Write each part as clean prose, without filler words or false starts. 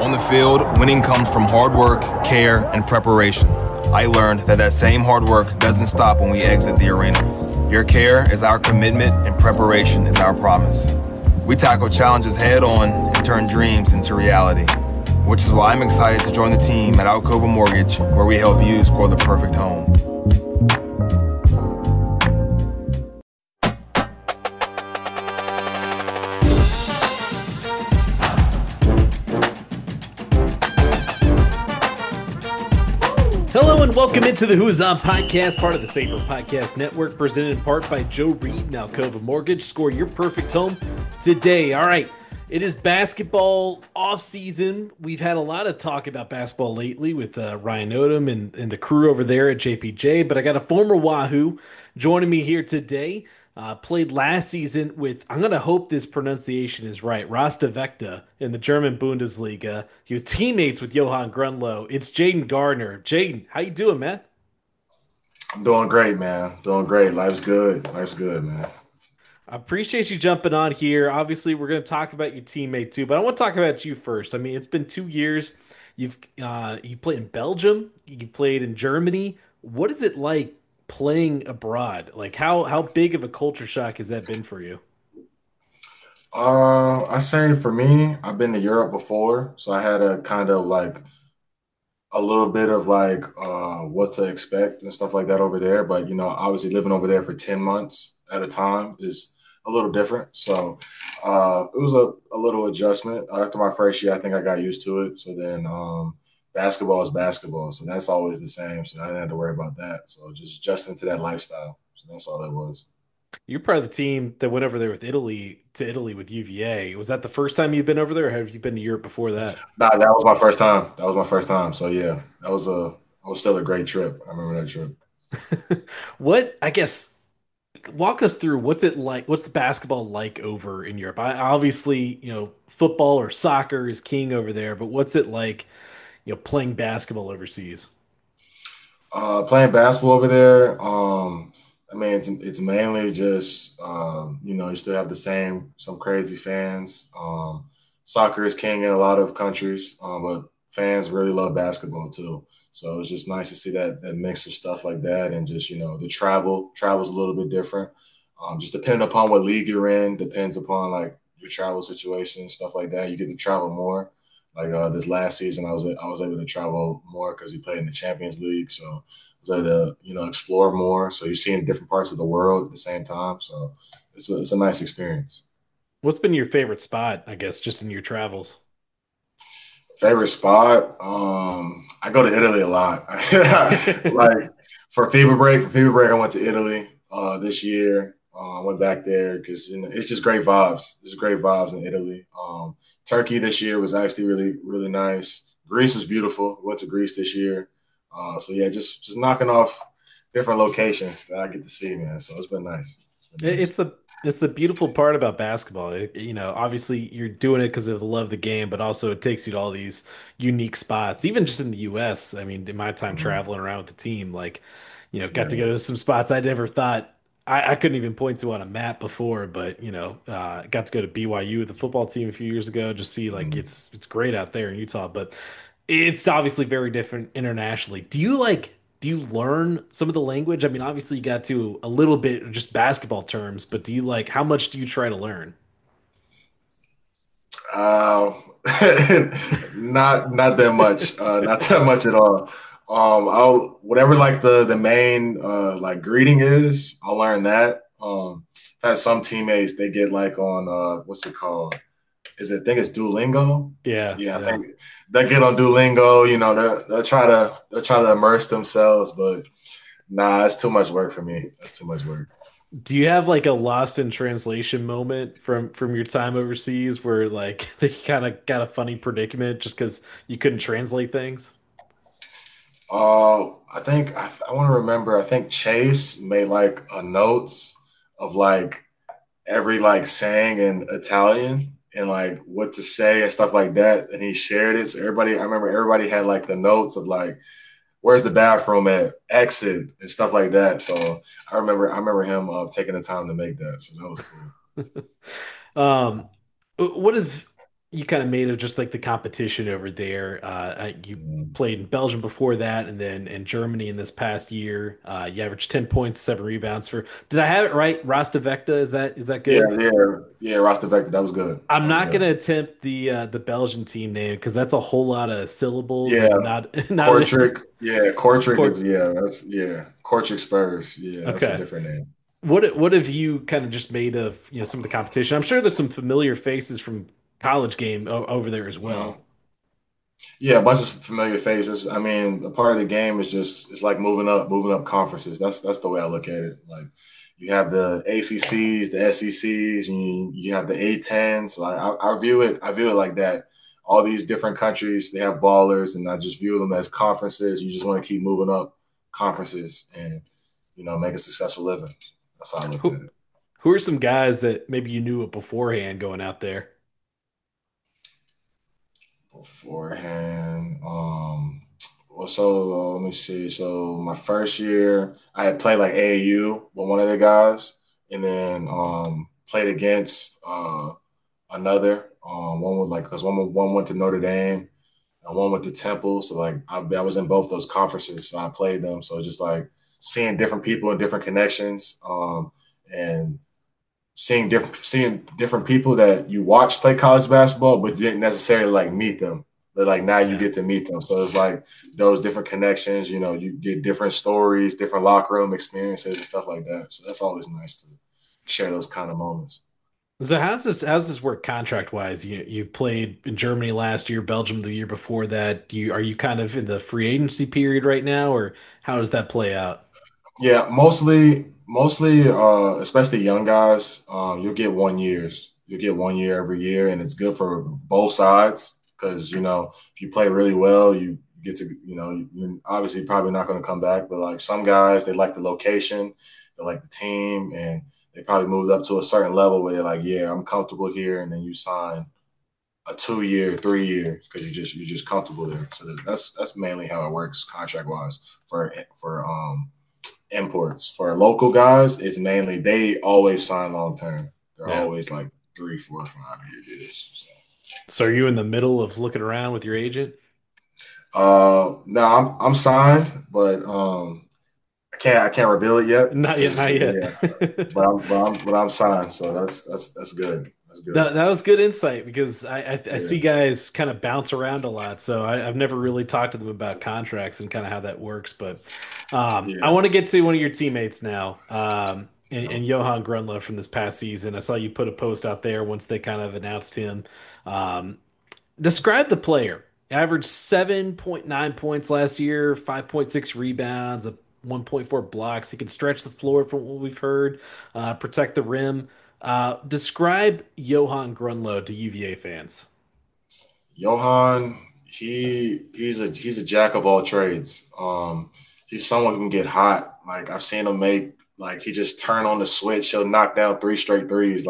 On the field, winning comes from hard work, care, and preparation. I learned that same hard work doesn't stop when we exit the arena. Your care is our commitment, and preparation is our promise. We tackle challenges head on and turn dreams into reality, which is why I'm excited to join the team at Alcova Mortgage, where we help you score the perfect home. Hello and welcome into the Who's On podcast, part of the Saber Podcast Network, presented in part by Joe Reed and Alcova Mortgage. Score your perfect home today. All right, it is basketball off season. We've had a lot of talk about basketball lately with Ryan Odom and the crew over there at JPJ, but I got a former Wahoo joining me here today. Played last season with, I'm going to hope this pronunciation is right, Rostavecta in the German Bundesliga. He was teammates with Johan Grunlow. It's Jaden Gardner. Jaden, how you doing, man? I'm doing great, man. Doing great. Life's good. Life's good, man. I appreciate you jumping on here. Obviously, we're going to talk about your teammate too, but I want to talk about you first. I mean, it's been 2 years. You played in Belgium. You played in Germany. What is it like playing abroad? Like how big of a culture shock has that been for you? I say for me, I've been to Europe before, so I had a kind of like a little bit of like what to expect and stuff like that over there. But obviously living over there for 10 months at a time is a little different. So it was a little adjustment. After my first year, I think I got used to it. So then basketball is basketball. So that's always the same. So I didn't have to worry about that. So just adjusting to that lifestyle. So that's all that was. You're part of the team that went over there with Italy with UVA. Was that the first time you've been over there, or have you been to Europe before that? Nah, that was my first time. That was my first time. So yeah, that was still a great trip. I remember that trip. What, I guess, walk us through what's it like? What's the basketball like over in Europe? Obviously, football or soccer is king over there, but what's it like, playing basketball overseas? Playing basketball over there. I mean, it's mainly just you still have some crazy fans. Soccer is king in a lot of countries, but fans really love basketball too. So it's just nice to see that mix of stuff like that, and just the travel's a little bit different. Just depending upon what league you're in, depends upon like your travel situation, stuff like that. You get to travel more. Like this last season, I was able to travel more because we played in the Champions League, so I was able to explore more. So you're seeing different parts of the world at the same time. So it's a nice experience. What's been your favorite spot, I guess, just in your travels? Favorite spot? I go to Italy a lot. Like for fever break, I went to Italy this year. Went back there because it's just great vibes. There's great vibes in Italy. Turkey this year was actually really really nice. Greece was beautiful. Went to Greece this year. So yeah, just knocking off different locations that I get to see, man. So it's been nice. It's been It- nice. It's the it's the beautiful part about basketball. Obviously you're doing it because of the love of the game, but also it takes you to all these unique spots. Even just in the U.S. I mean, in my time Mhm. traveling around with the team, like, got to Yeah. go to some spots I never thought I couldn't even point to on a map before. But got to go to BYU with the football team a few years ago. Just see like Mhm. it's great out there in Utah, but it's obviously very different internationally. Do you learn some of the language? I mean, obviously you got to a little bit of just basketball terms, but how much do you try to learn? Uh, not that much. Not that much at all. I'll whatever like the main like greeting is, I'll learn that. I've had some teammates they get like on what's it called? I think it's Duolingo. Yeah, Yeah, I yeah. think they get on Duolingo. They'll try to immerse themselves, but nah, that's too much work for me. That's too much work. Do you have like a lost in translation moment from your time overseas where like they kind of got a funny predicament just because you couldn't translate things? I want to remember. I think Chase made like a notes of like every like saying in Italian and like what to say and stuff like that, and he shared it. So I remember everybody had like the notes of like where's the bathroom at, exit, and stuff like that. So I remember him taking the time to make that. So that was cool. Um, what is you kind of made of just like the competition over there. You Mm. played in Belgium before that, and then in Germany in this past year. You averaged 10 points, 7 rebounds for. Did I have it right? Rasta is that Yeah, good? yeah, yeah. Rasta Vector, that was good. I'm That was not gonna good. attempt the Belgian team name because that's a whole lot of syllables Yeah, and not Kortrijk. Yeah, Kortrijk is court. Kortrijk Spurs. Yeah, that's a Okay. different name. What have you kind of just made of some of the competition? I'm sure there's some familiar faces from college game over there as Mhm. well. Yeah, a bunch of familiar faces. I mean, a part of the game is just it's like moving up conferences. That's the way I look at it. Like you have the ACCs, the SECs, and you have the A10s. So I view it like that. All these different countries, they have ballers, and I just view them as conferences. You just want to keep moving up conferences and make a successful living. That's how I look at Who it. who are some guys that maybe you knew it beforehand going out there? Beforehand. Well, so let me see. So my first year, I had played like AAU with one of the guys, and then played against another. One was like because one went to Notre Dame and one went to Temple. So like I was in both those conferences, so I played them. So just like seeing different people and different connections, and seeing different people that you watch play college basketball, but you didn't necessarily like meet them. But like now you Yeah. get to meet them. So it's like those different connections, you get different stories, different locker room experiences and stuff like that. So that's always nice to share those kind of moments. So how's this work contract wise? You played in Germany last year, Belgium the year before that. Are you kind of in the free agency period right now, or how does that play out? Yeah, mostly, especially young guys. You'll get 1 years. You'll get 1 year every year, and it's good for both sides because if you play really well, you get to you're obviously probably not going to come back. But like some guys, they like the location, they like the team, and they probably moved up to a certain level where they're like, yeah, I'm comfortable here, and then you sign a 2 year, 3 year because you're just comfortable there. So that's mainly how it works contract wise for imports. For local guys, it's mainly they always sign long term. They're Yeah. always like 3, 4, 5 year deals. So are you in the middle of looking around with your agent? No, I'm signed, but I can't reveal it yet. Not yet, not yet. Yeah, but I'm signed, so that's good. That's good. That was good insight because I Yeah, see guys kind of bounce around a lot, so I've never really talked to them about contracts and kind of how that works. But I yeah. want to get to one of your teammates now, and Johan Grunlo from this past season. I saw you put a post out there once they kind of announced him. Um, Describe the player. Averaged 7.9 points last year, 5.6 rebounds, 1.4 blocks. He can stretch the floor from what we've heard, protect the rim. Describe Johan Grunlow to UVA fans. Johan, he's a jack of all trades. He's someone who can get hot. Like I've seen him make like he just turn on the switch. He'll knock down three straight threes.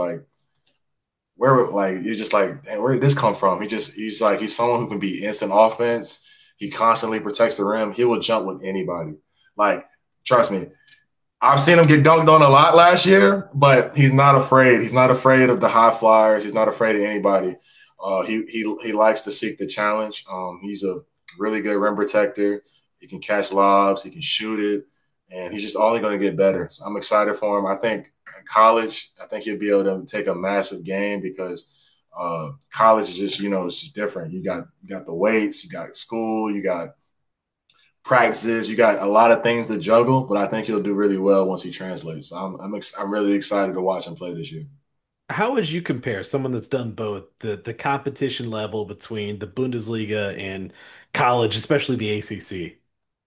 Where like you're just like, "Dang, where did this come from?" He's someone who can be instant offense. He constantly protects the rim. He will jump with anybody. Like trust me, I've seen him get dunked on a lot last year, but he's not afraid. He's not afraid of the high flyers. He's not afraid of anybody. He likes to seek the challenge. He's a really good rim protector. He can catch lobs. He can shoot it, and he's just only going to get better. So I'm excited for him. I think in college, I think he'll be able to take a massive game because college is just it's just different. You got the weights, you got school, you got practices. You got a lot of things to juggle, but I think he'll do really well once he translates. So I'm really excited to watch him play this year. How would you compare someone that's done both the competition level between the Bundesliga and college, especially the ACC?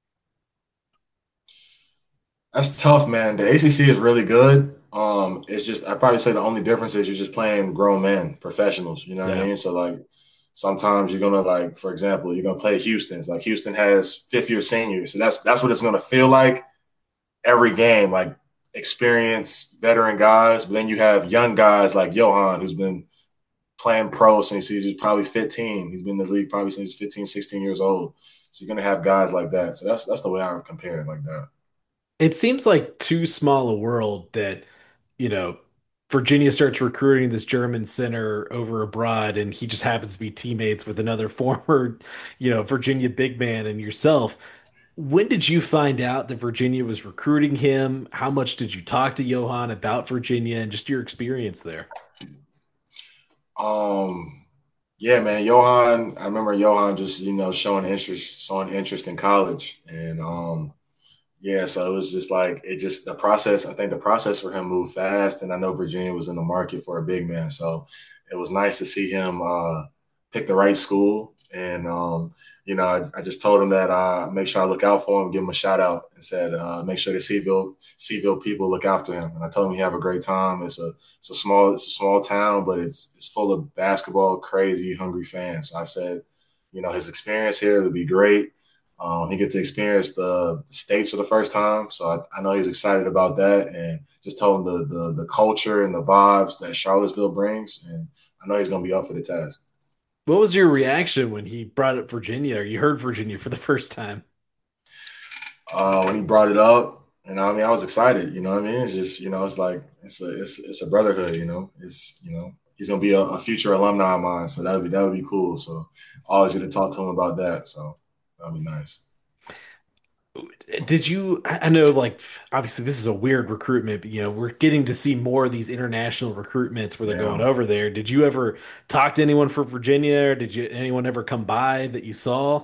That's tough, man. The ACC is really good. It's just I probably say the only difference is you're just playing grown men, professionals. You know what I Yeah. mean? So like sometimes you're gonna like, for example, you're gonna play Houston's. Like Houston has fifth year seniors, so that's what it's gonna feel like every game. Like experienced veteran guys, but then you have young guys like Johan, who's been playing pro since he's probably 15. He's been in the league probably since he's 15, 16 years old. So you're gonna have guys like that. So that's the way I would compare it like that. It seems like too small a world that, you know, Virginia starts recruiting this German center over abroad, and he just happens to be teammates with another former, Virginia big man and yourself. When did you find out that Virginia was recruiting him? How much did you talk to Johan about Virginia and just your experience there? Um, yeah, man, Johan. I remember Johan just showing interest in college, and yeah, so it was just like it just the process. I think the process for him moved fast, and I know Virginia was in the market for a big man, so it was nice to see him pick the right school. And I just told him that make sure I look out for him, give him a shout out, and said make sure the Seville people look after him. And I told him he have a great time. It's a small town, but it's full of basketball crazy, hungry fans. So I said, his experience here would be great. He gets to experience the states for the first time, so I know he's excited about that. And just told him the culture and the vibes that Charlottesville brings, and I know he's going to be up for the task. What was your reaction when he brought up Virginia or you heard Virginia for the first time? When he brought it up, I was excited. You know what I mean? It's just it's like it's a brotherhood. He's going to be a future alumni of mine, so that would be cool. So always get to talk to him about that. So that'd be nice. Did you, I know like obviously this is a weird recruitment, but we're getting to see more of these international recruitments where they're going Yeah. over there. Did you ever talk to anyone from Virginia or anyone ever come by that you saw?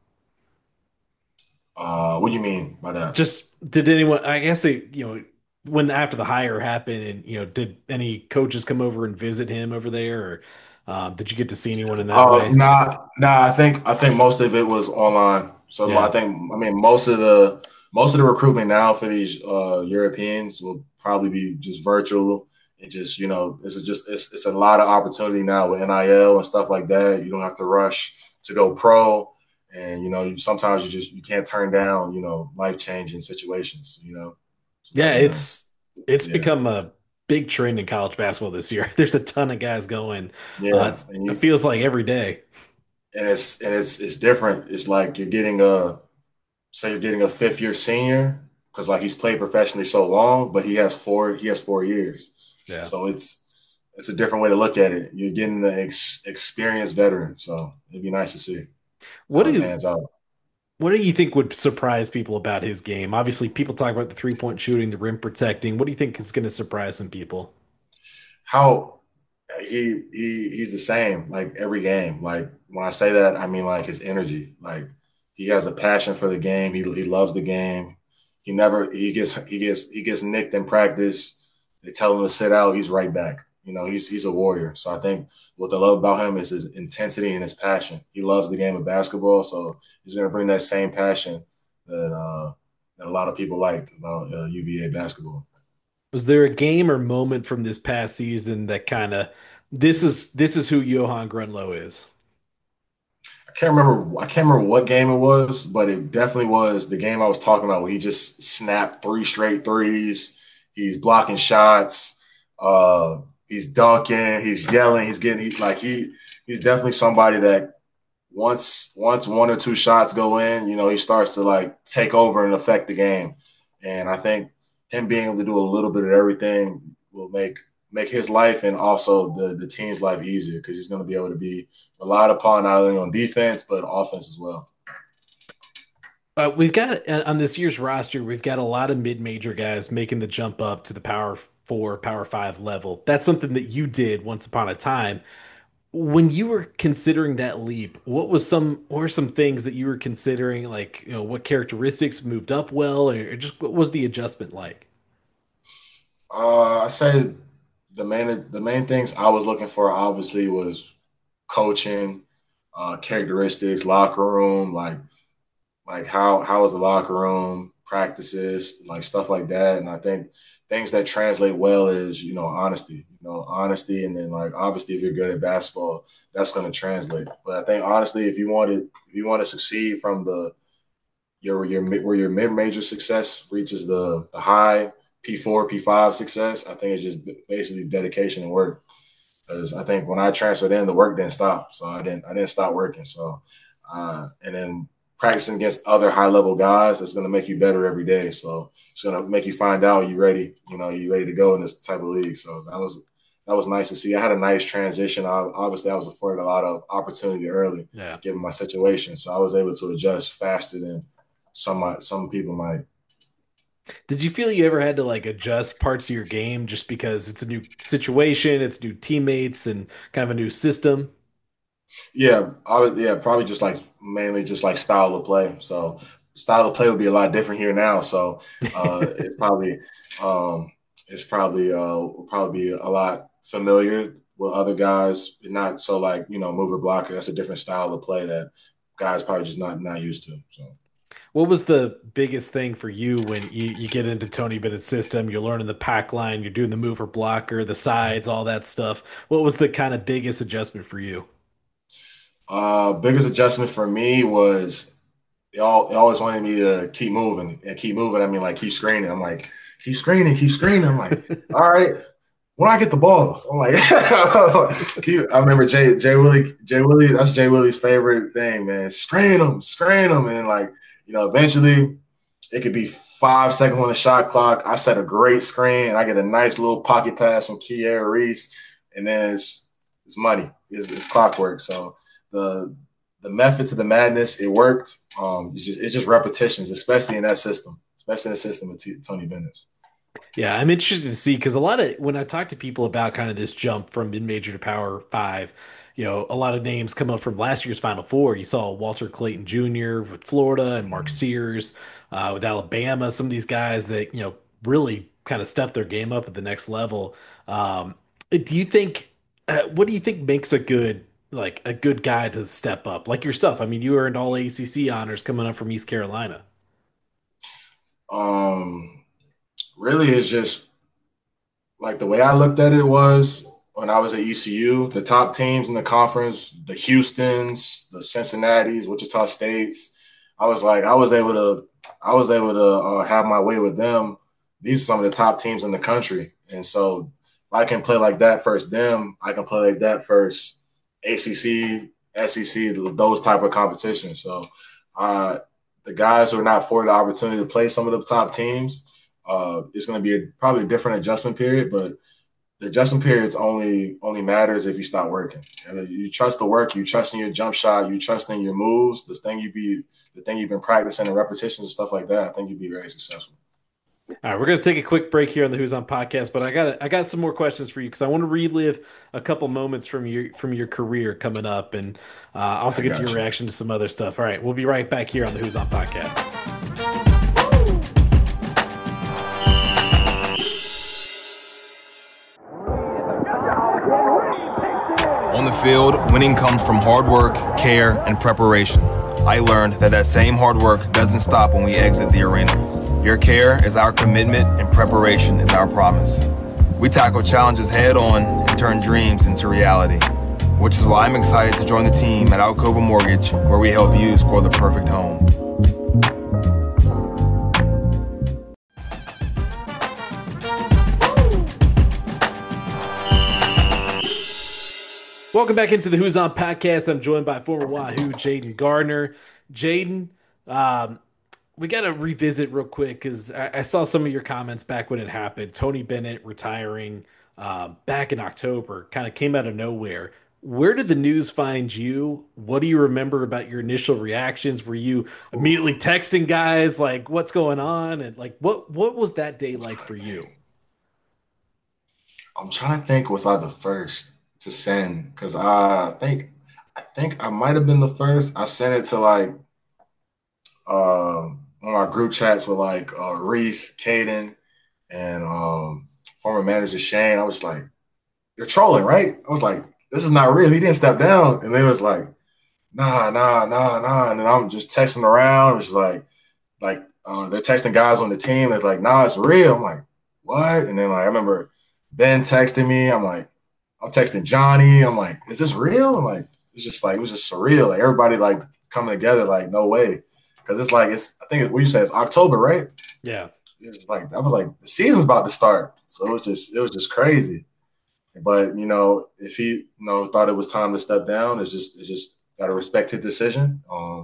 What do you mean by that? Just did anyone, I guess when after the hire happened and did any coaches come over and visit him over there or did you get to see anyone in that way? Nah. I think most of it was online. So Yeah. most of the recruitment now for these Europeans will probably be just virtual. It just it's a lot of opportunity now with NIL and stuff like that. You don't have to rush to go pro, and sometimes you can't turn down life changing situations. So Yeah, that'd be nice. it's Yeah, become a big trend in college basketball this year. There's a ton of guys going. yeah, and It you feels like every day. and it's different. It's like you're getting a fifth year senior because like he's played professionally so long, but he has 4 years. Yeah. So it's a different way to look at it. You're getting the experienced veteran. So it'd be nice to see What how do it you pans out. what do you think would surprise people about his game? Obviously, people talk about the 3-point shooting, the rim protecting. What do you think is going to surprise some people? How he's the same like every game. Like when I say that, I mean like his energy. Like he has a passion for the game. He loves the game. He gets nicked in practice. They tell him to sit out. He's right back. He's a warrior. So I think what I love about him is his intensity and his passion. He loves the game of basketball, so he's going to bring that same passion that a lot of people liked about UVA basketball. Was there a game or moment from this past season that kind of this is who Johan Grunlow is? I can't remember what game it was, but it definitely was the game I was talking about where he just snapped three straight threes. He's blocking shots. Uh, he's dunking. He's yelling. He's definitely somebody that once one or two shots go in, he starts to like take over and affect the game. And I think him being able to do a little bit of everything will make his life and also the team's life easier because he's going to be able to be relied upon not only on defense but offense as well. We've got on this year's roster, we've got a lot of mid-major guys making the jump up to the Power Four, Power Five level. That's something that you did once upon a time. When you were considering that leap, what were some things that you were considering, like, what characteristics moved up well, or just what was the adjustment like? I say the main things I was looking for obviously was coaching, characteristics, locker room, like how is the locker room practices, like stuff like that. And I think things that translate well is honesty, and then like obviously if you're good at basketball, that's going to translate. But I think honestly, if you want to succeed from the where your mid major success reaches the high P4 P5 success, I think it's just basically dedication and work. Because I think when I transferred in, the work didn't stop, so I didn't stop working. So and then practicing against other high level guys that's going to make you better every day. So it's going to make you find out you ready to go in this type of league. So that was nice to see. I had a nice transition. Obviously, I was afforded a lot of opportunity early, given my situation. So I was able to adjust faster than some people might. Did you feel you ever had to like adjust parts of your game just because it's a new situation, it's new teammates, and kind of a new system? Yeah, probably just like mainly just like style of play. So style of play would be a lot different here now. So it probably it's probably will probably be a lot familiar with other guys, not so like mover blocker. That's a different style of play that guys probably just not used to. So. What was the biggest thing for you when you get into Tony Bennett's system? You're learning the pack line, you're doing the mover blocker, the sides, all that stuff. What was the kind of biggest adjustment for you? Biggest adjustment for me was they always wanted me to keep moving and keep moving. I mean, like keep screening. I'm like, keep screening, keep screening. I'm like, all right, when I get the ball, I'm like, I remember Jay Willie. That's Jay Willie's favorite thing, man. Screen him, and like eventually it could be 5 seconds on the shot clock. I set a great screen, and I get a nice little pocket pass from Kier Reese, and then it's money. It's clockwork. So the method to the madness, it worked. It's just repetitions, especially in that system, especially in the system of Tony Bennett. Yeah, I'm interested to see because a lot of when I talk to people about kind of this jump from mid-major to Power Five, a lot of names come up from last year's Final Four. You saw Walter Clayton Jr. with Florida and Mark Sears with Alabama. Some of these guys that really kind of stepped their game up at the next level. Do you think? What do you think makes a good guy to step up like yourself? I mean, you earned all ACC honors coming up from East Carolina. Really, it's just like the way I looked at it was when I was at ECU, the top teams in the conference, the Houstons, the Cincinnatis, Wichita States. I was able to have my way with them. These are some of the top teams in the country, and so if I can play like that first them, I can play like that first ACC, SEC, those type of competitions. So the guys who are not afforded the opportunity to play some of the top teams, it's going to be probably a different adjustment period, but the adjustment period only matters if you stop working. And you trust the work, you trust in your jump shot, you trust in your moves, the thing you've been practicing and repetitions and stuff like that. I think you'd be very successful. All right, we're going to take a quick break here on the Who's On podcast, but I got some more questions for you because I want to relive a couple moments from your career coming up, and also get to your reaction to some other stuff. All right, we'll be right back here on the Who's On podcast. On the field, winning comes from hard work, care, and preparation. I learned that same hard work doesn't stop when we exit the arena. Your care is our commitment and preparation is our promise. We tackle challenges head on and turn dreams into reality, which is why I'm excited to join the team at Alcova Mortgage, where we help you score the perfect home. Welcome back into the Who's On podcast. I'm joined by former Wahoo Jayden Gardner. Jayden, we got to revisit real quick because I saw some of your comments back when it happened. Tony Bennett retiring back in October kind of came out of nowhere. Where did the news find you? What do you remember about your initial reactions? Were you immediately texting guys like, what's going on? And like, what was that day like for you? I'm trying to think, was I the first to send? Because I think I might have been the first. I sent it to like one of our group chats with like Reese, Caden, and former manager Shane. I was like, "You're trolling, right?" I was like, "This is not real. He didn't step down." And they was like, "Nah." And then I'm just texting around. It's like they're texting guys on the team. They're like, "Nah, it's real." I'm like, "What?" And then like I remember Ben texting me. I'm texting Johnny. I'm like, "Is this real?" I'm like, it was just surreal. Like everybody like coming together. Like no way. Because I think what you said, it's October, right? Yeah. It was like, that was like the season's about to start. So it was just crazy. But, if he, thought it was time to step down, it's just got to respect his decision.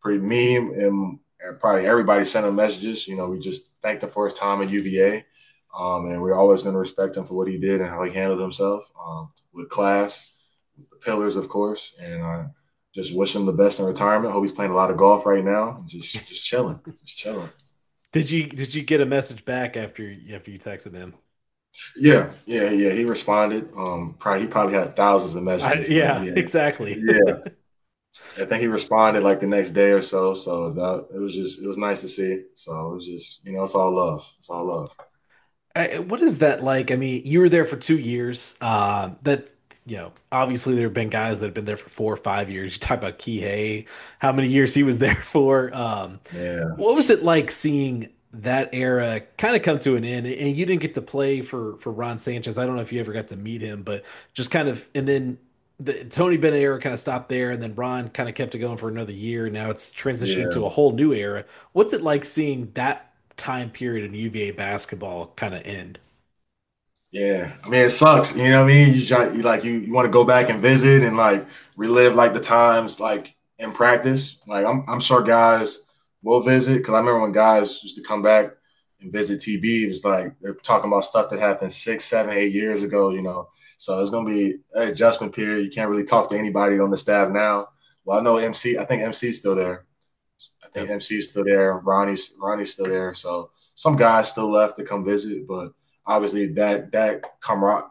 pretty meme, and probably everybody sent him messages. You know, we just thanked him for his time at UVA, and we're always going to respect him for what he did and how he handled himself with class, with the pillars, of course, and just wish him the best in retirement. Hope he's playing a lot of golf right now, and just chilling, just chilling. Did you get a message back after you texted him? Yeah. He responded. He probably had thousands of messages, but Yeah, yeah, exactly. yeah. I think he responded like the next day or so. So it was nice to see. So it was just it's all love. It's all love. What is that like? I mean, you were there for 2 years. Obviously there have been guys that have been there for 4 or 5 years. You talk about Kihei, how many years he was there for. Yeah, What was it like seeing that era kind of come to an end? And you didn't get to play for Ron Sanchez. I don't know if you ever got to meet him, but just kind of, and then the Tony Bennett era kind of stopped there, and then Ron kind of kept it going for another year. Now it's transitioning yeah. to a whole new era. What's it like seeing that time period in UVA basketball kind of end? Yeah, I mean it sucks. You know what I mean? You want to go back and visit and like relive like the times like in practice. Like I'm sure guys will visit because I remember when guys used to come back and visit TB. It was like they're talking about stuff that happened 6, 7, 8 years ago. So it's gonna be an adjustment period. You can't really talk to anybody on the staff now. Well, I know MC. I think MC is still there. I think Yep. MC is still there. Ronnie's still there. So some guys still left to come visit, but obviously that camaraderie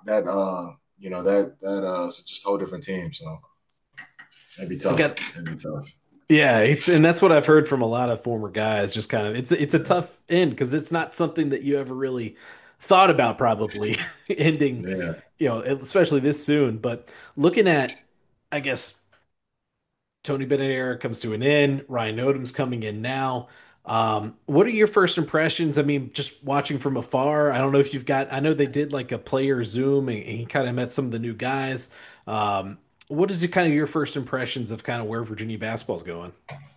it's just a whole different team. So that'd be I tough. got That'd be tough. Yeah, and that's what I've heard from a lot of former guys. Just kind of, it's a tough end because it's not something that you ever really thought about probably ending, Yeah. especially this soon. But looking at, I guess Tony Bennett era comes to an end. Ryan Odom's coming in now. What are your first impressions? I mean, just watching from afar. I don't know if you've got. I know they did like a player Zoom, and he kind of met some of the new guys. What is it kind of your first impressions of kind of where Virginia basketball's going?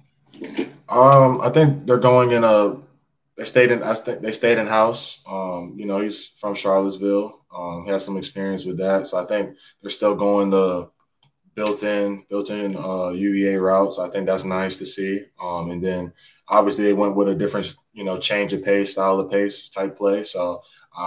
I think they're going in a. They stayed in. I think they stayed in house. He's from Charlottesville. He has some experience with that, so I think they're still going the built-in UEA route. So I think that's nice to see. And then obviously they went with a different, change of pace, style of pace type play. So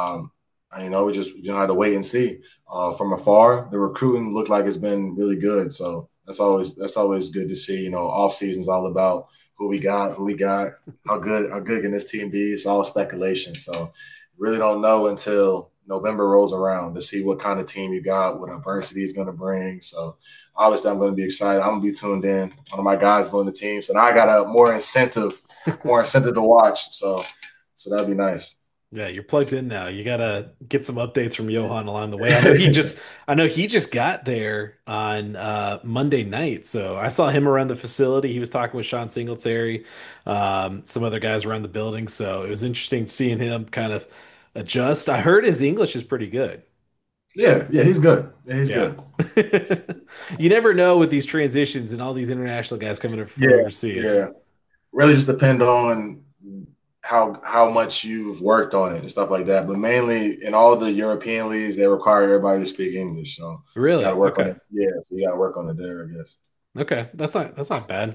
we just have to wait and see. From afar, the recruiting looked like it's been really good. So that's always good to see. Off season's all about who we got, how good can this team be? It's all speculation. So really don't know until November rolls around to see what kind of team you got, what adversity is going to bring. So obviously, I'm going to be excited. I'm going to be tuned in. One of my guys is on the team, so now I got a more incentive to watch. So that'd be nice. Yeah, you're plugged in now. You gotta get some updates from Johan along the way. I know he just got there on Monday night. So I saw him around the facility. He was talking with Sean Singletary, some other guys around the building. So it was interesting seeing him kind of adjust. I heard his English is pretty good. Yeah, he's good. Yeah, he's Yeah. good. You never know with these transitions and all these international guys coming from Yeah, overseas. yeah. Really, just depend on how much you've worked on it and stuff like that. But mainly in all the European leagues, they require everybody to speak English. So you got to Really? work on Okay. it. Yeah, so you got to work on it there, I guess. Okay. That's not bad.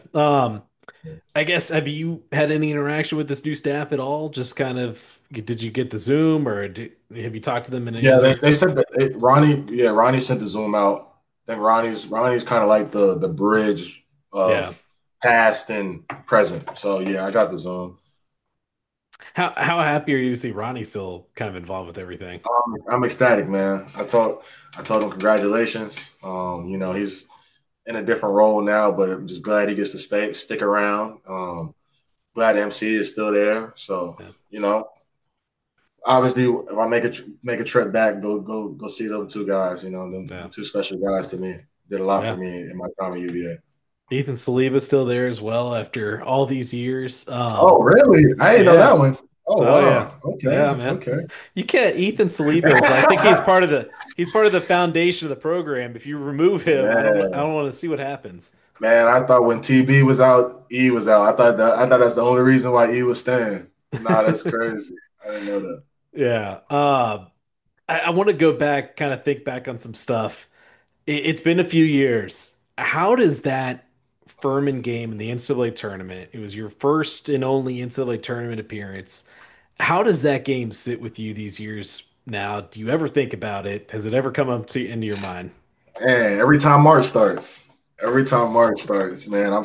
I guess have you had any interaction with this new staff at all? Just kind of did you get the Zoom or have you talked to them in any Yeah, they, way? they sent Ronnie. Yeah, Ronnie sent the Zoom out. I think Ronnie's kind of like the bridge Yeah. of past and present. So yeah, I got the Zoom. How happy are you to see Ronnie still kind of involved with everything? I'm ecstatic, man. I told him congratulations. He's in a different role now, but I'm just glad he gets to stick around. Glad MC is still there. So Yeah. you know, obviously, if I make a trip back, go see them two guys. Them Yeah. two special guys to me did a lot for Yeah. me in my time at UVA. Ethan Saliba's still there as well after all these years. Oh, really? I didn't know Yeah. that one. Oh, Oh yeah. wow. Yeah, Okay. man. Okay. You can't Ethan Saliba's I think he's part of the foundation of the program. If you remove him, I don't Man, want to see what happens. man, I thought when TB was out, E was out. I thought that's the only reason why E was staying. Nah, that's crazy. I didn't know that. Yeah. I want to go back, kind of think back on some stuff. It's been a few years. How does that Furman game in the NCAA tournament. It was your first and only NCAA tournament appearance. How does that game sit with you these years now? Do you ever think about it? Has it ever come up to into your mind? And every time March starts, man,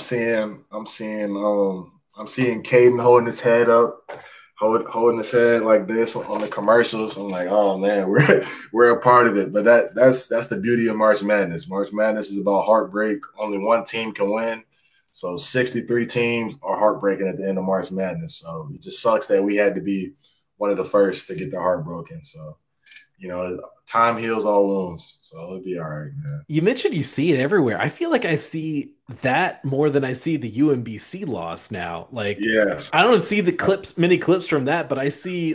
I'm seeing Caden holding his head up, holding his head like this on the commercials. I'm like, oh man, we're a part of it. But that's the beauty of March Madness. March Madness is about heartbreak. Only one team can win. So 63 teams are heartbreaking at the end of March Madness. So it just sucks that we had to be one of the first to get their heart broken. So, time heals all wounds. So it'll be all right, man. You mentioned you see it everywhere. I feel like I see that more than I see the UMBC loss now. Like Yes. I don't see the many clips from that, but I see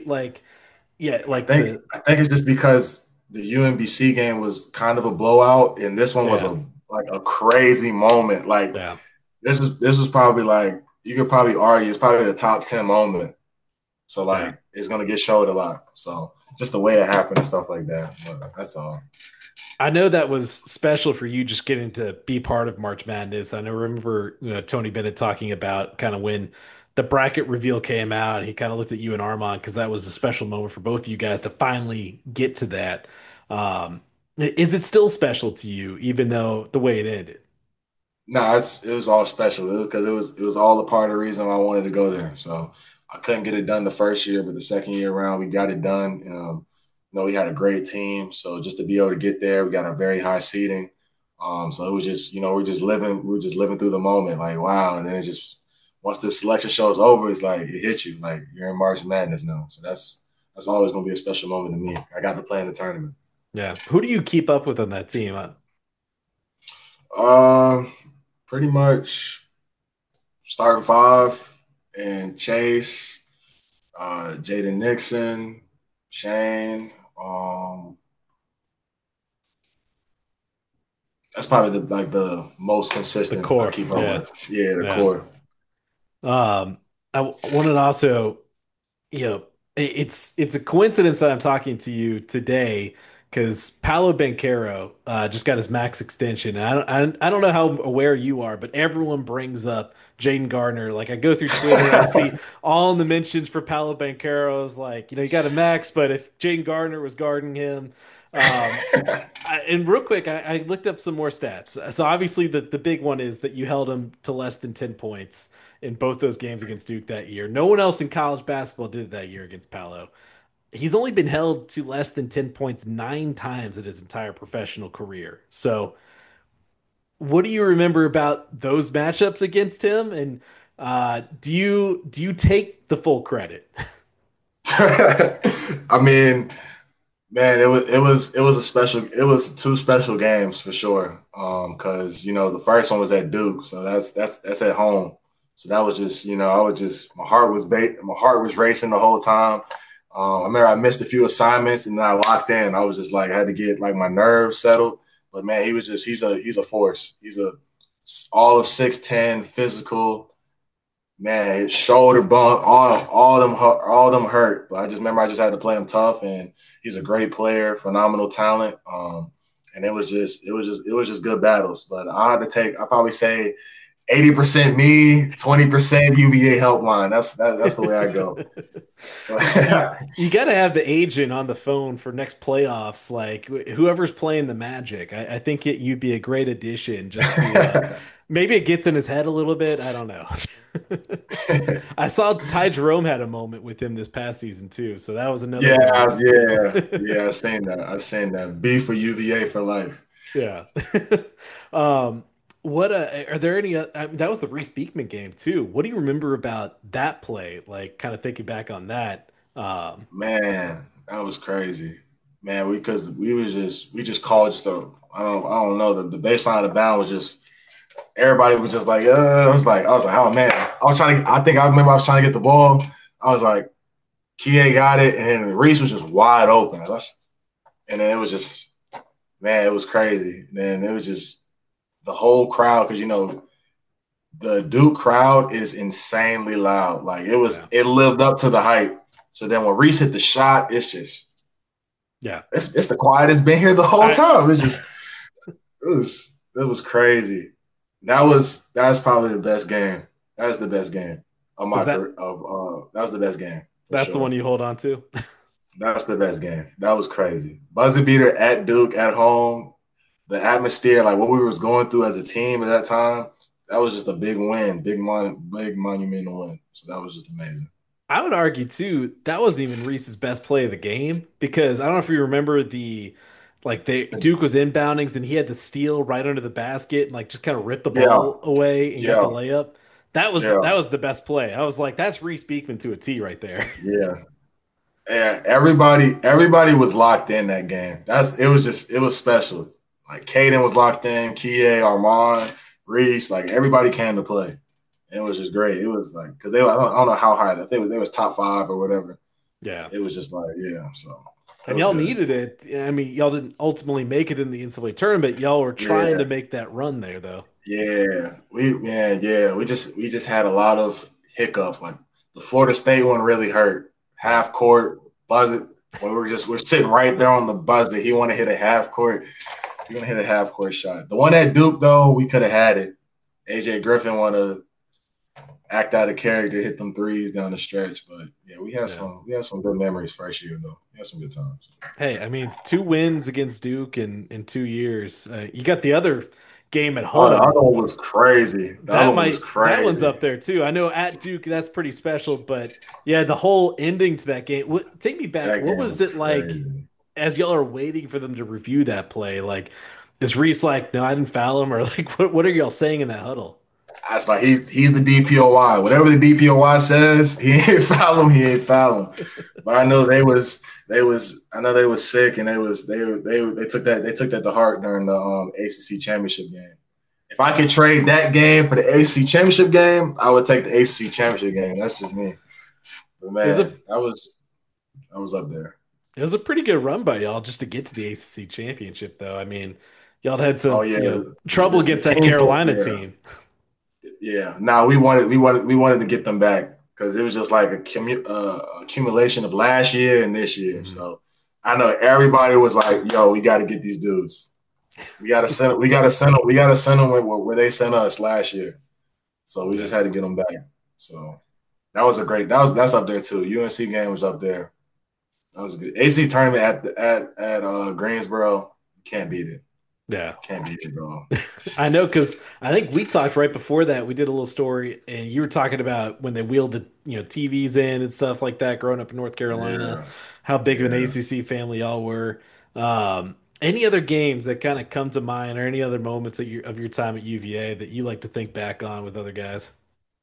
I think it's just because the UMBC game was kind of a blowout, and this one was a crazy moment. Like yeah. this was probably like you could probably argue it's probably the top 10 moment. So it's gonna get showed a lot. So just the way it happened and stuff like that. But that's all. I know that was special for you just getting to be part of March Madness. I remember Tony Bennett talking about kind of when the bracket reveal came out. He kind of looked at you and Armand because that was a special moment for both of you guys to finally get to that. Is it still special to you, even though the way it ended? No, it was all special because it was all a part of the reason why I wanted to go there. So I couldn't get it done the first year, but the second year around we got it done. We had a great team, so just to be able to get there, we got a very high seating. So it was just, we're just living through the moment, like wow. And then it just once the selection show is over, it's like it hits you, like you're in March Madness now. So that's always gonna be a special moment to me. I got to play in the tournament. Yeah. Who do you keep up with on that team? Pretty much starting five and Chase, Jaden Nixon, Shane. That's probably the most consistent The core. I keep up with. Yeah, the core. I wanted to also, it's a coincidence that I'm talking to you today because Paolo Banchero just got his max extension. And I don't know how aware you are, but everyone brings up Jaden Gardner. Like I go through Twitter, I see all the mentions for Paolo Banchero is like, he got a max, but if Jaden Gardner was guarding him. And real quick, I looked up some more stats. So obviously the big one is that you held him to less than 10 points in both those games against Duke that year. No one else in college basketball did it that year against Paolo. He's only been held to less than 10 points 9 times in his entire professional career. So what do you remember about those matchups against him? And do you take the full credit? I mean, man, it was two special games for sure. Because the first one was at Duke, so that's at home. So that was just, my heart was racing the whole time. I remember I missed a few assignments and then I locked in. I was just like, I had to get like my nerves settled. But man, he's a force. He's all of 6'10", physical. Man, his shoulder bump, all of them hurt. But I just remember I just had to play him tough, and he's a great player, phenomenal talent. And it was just good battles. But I'd probably say 80% me, 20% UVA helpline. That's the way I go. You got to have the agent on the phone for next playoffs. Like whoever's playing the Magic, I think you'd be a great addition. Just to, maybe it gets in his head a little bit. I don't know. I saw Ty Jerome had a moment with him this past season too, so that was another. Yeah. I've seen that. B for UVA for life. Yeah. What are there any? That was the Reese Beekman game too. What do you remember about that play? Like, kind of thinking back on that. Man, that was crazy. Man, we just called I don't know the baseline of the bound was just everybody was just like I was like oh man I remember I was trying to get the ball. I was like Kie got it and Reese was just wide open. And then it was just man, it was crazy. And then it was just the whole crowd, because the Duke crowd is insanely loud. Like it lived up to the hype. So then when Reese hit the shot, it's just it's the quietest been here the whole time. It was crazy. That's probably the best game. That's the best game of Is my that career. That was the best game for that's the one sure. you hold on to? That's the best game. That was crazy. Buzzer beater at Duke at home. The atmosphere, like what we was going through as a team at that time, that was just a big win, big monumental win. So that was just amazing. I would argue too that wasn't even Reese's best play of the game because I don't know if you remember the like the Duke was inboundings and he had the steal right under the basket and like just kind of ripped the Yeah, ball away and got the yeah, layup. That yeah, was the best play. I was like, that's Reese Beekman to a T right there. yeah. And everybody was locked in that game. It was special. Like Caden was locked in, Kie, Armand, Reese, like everybody came to play. It was just great. It was like because I don't know how high that they was top five or whatever. Yeah. It was just like yeah, so it And was y'all good. needed it. I mean, y'all didn't ultimately make it in the NCAA tournament. Y'all were trying to Yeah, make that run there though. yeah. We just had a lot of hiccups. Like the Florida State one really hurt. Yeah. Half court buzzer. When we're sitting right there on the buzzer. He want to hit a half court. He want to hit a half court shot. The one at Duke though, we could have had it. AJ Griffin want to act out of character, hit them threes down the stretch. But yeah, Yeah. we had some good memories first year though. We had some good times. Hey, I mean, two wins against Duke in 2 years. You got the other game at Oh, the home. other one was crazy. The other one was That one's crazy. up there too. I know at Duke that's pretty special, but yeah, the whole ending to that game. Take me back. That What game was was it like crazy. as y'all are waiting for them to review that play? Like, is Reese like, no, I didn't foul him, or like, what are y'all saying in that huddle? I was like, he's the DPOY. Whatever the DPOY says, he ain't foul him. He ain't foul him. But I know I know they was sick and they took that to heart during the ACC championship game. If I could trade that game for the ACC championship game, I would take the ACC championship game. That's just me. But It was a man, that was up there. it was a pretty good run by y'all just to get to the ACC championship, though. I mean, y'all had Oh some, yeah, trouble the against that team. Carolina Yeah, team. yeah. Now we wanted to get them back because it was just like accumulation of last year and this year. Mhm. So I know everybody was like, "Yo, we got to get these dudes. We got to send them where they sent us last year." So we just Yeah. had to get them back. So that's up there too. UNC game was up there. That was a good AC tournament at Greensboro. Can't beat it. Yeah. Can't beat it, bro. I know because I think we talked right before that. We did a little story, and you were talking about when they wheeled the TVs in and stuff like that. Growing up in North Carolina, Yeah, how big of an yeah. ACC family y'all were. Any other games that kind of come to mind, or any other moments of your time at UVA that you like to think back on with other guys?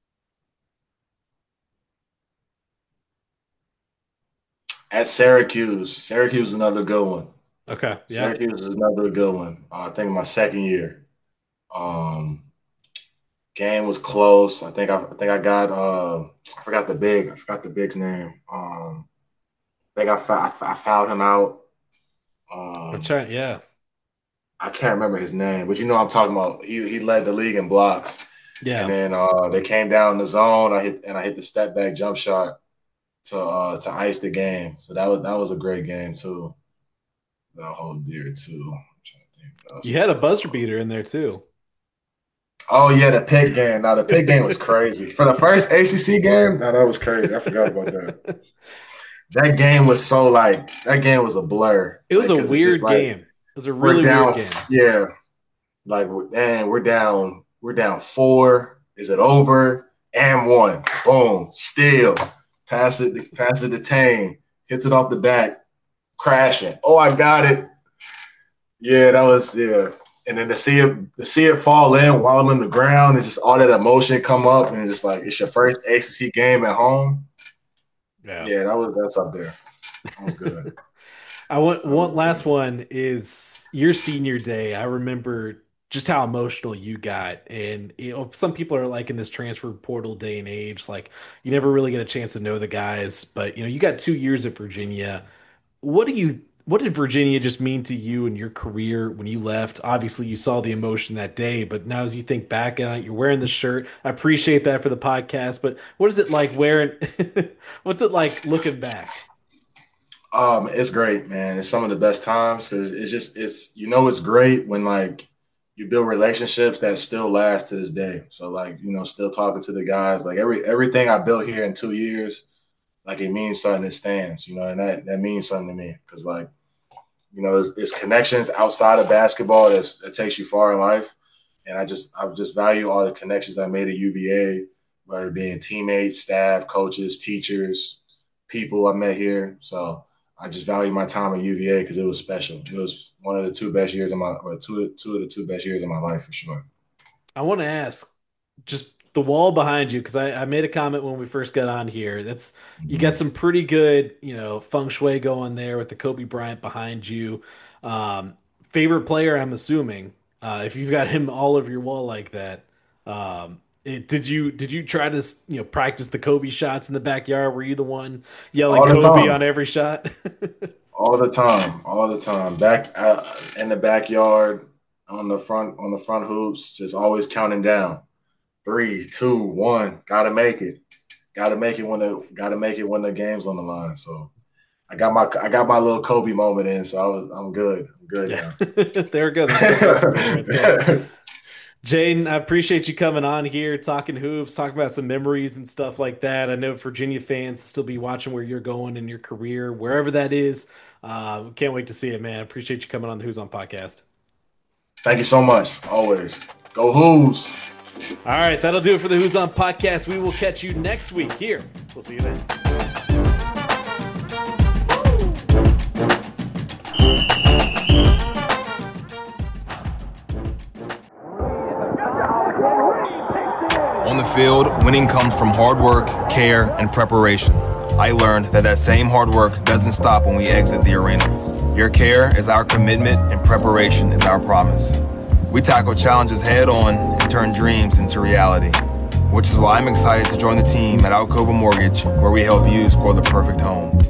At Syracuse, Syracuse is another good one. Okay, yeah, Syracuse is another good one. I think my second year. Um, Game was close. I think I got I forgot the big's name. I think I fouled him out. I'm Um, trying. Yeah, I can't remember his name, but you know what I'm talking about. He led the league in blocks, and yeah. then they came down the zone. I hit the step back jump shot to ice the game. So that was a great game too. That whole year too. I'm trying to think. What else You was had a going buzzer on? beater in there too. Oh yeah, the pig game. Now the pig game was crazy for the first ACC game. Now that was crazy. I forgot about that. That game was so like that game was a blur. It was Like a because it's just weird like game. It was a we're really weird down. game. Yeah, like man, we're down four. Is it over? And one. Boom. Steal. Pass it to Tane. Hits it off the back. Crashing. Oh, I got it. Yeah, that was yeah. And then to see it fall in while I'm in the ground and just all that emotion come up and just like it's your first ACC game at home. Yeah. Yeah, that's up there. That was good. I want That one was last good. one is your senior day. I remember just how emotional you got. And some people are like in this transfer portal day and age, like you never really get a chance to know the guys, but you got 2 years at Virginia. What did Virginia just mean to you in your career when you left? Obviously, you saw the emotion that day, but now as you think back on it, you're wearing the shirt. I appreciate that for the podcast, but what is it like wearing? What's it like looking back? It's great, man. It's some of the best times because it's just it's you know it's great when like you build relationships that still last to this day. So like, still talking to the guys, like everything I built here in 2 years, like it means something, it stands, and that means something to me. Cause like, it's connections outside of basketball that takes you far in life. And I just value all the connections I made at UVA, whether it being teammates, staff, coaches, teachers, people I met here. So I just value my time at UVA because it was special. It was one of the two best years of my, or two of the two best years of my life for sure. I want to ask, just the wall behind you, because I made a comment when we first got on here. You got some pretty good, feng shui going there with the Kobe Bryant behind you. Favorite player, I'm assuming, if you've got him all over your wall like that. Did you try to practice the Kobe shots in the backyard? Were you the one yelling Kobe on every shot? All the time. Back in the backyard, on the front hoops, just always counting down. 3, 2, 1. Gotta make it when the game's on the line. So I got my little Kobe moment in. So I'm good. I'm good now. They're good. Jaden, I appreciate you coming on here, talking hoops, talking about some memories and stuff like that. I know Virginia fans still be watching where you're going in your career, wherever that is. Can't wait to see it, man. I appreciate you coming on the Who's On podcast. Thank you so much. Always. Go Who's. All right, that'll do it for the Who's On podcast. We will catch you next week here. We'll see you then. On the field, winning comes from hard work, care, and preparation. I learned that same hard work doesn't stop when we exit the arena. Your care is our commitment, and preparation is our promise. We tackle challenges head on and turn dreams into reality, which is why I'm excited to join the team at Alcova Mortgage, where we help you score the perfect home.